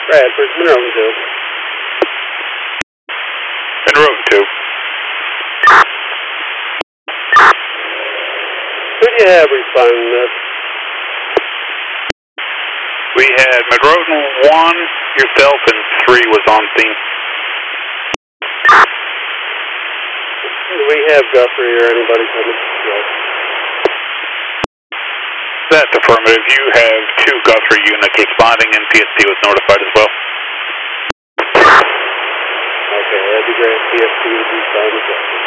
Bradford, Monroe 2. Monroe 2. Who do you have responding this? We had Monroe 1, yourself, and 3 was on scene. Do we have Guthrie or anybody coming? Yes. That's affirmative. You have 2 Guthrie units responding, and PST was notified as well. Okay, that'd be great. PST would respond as well.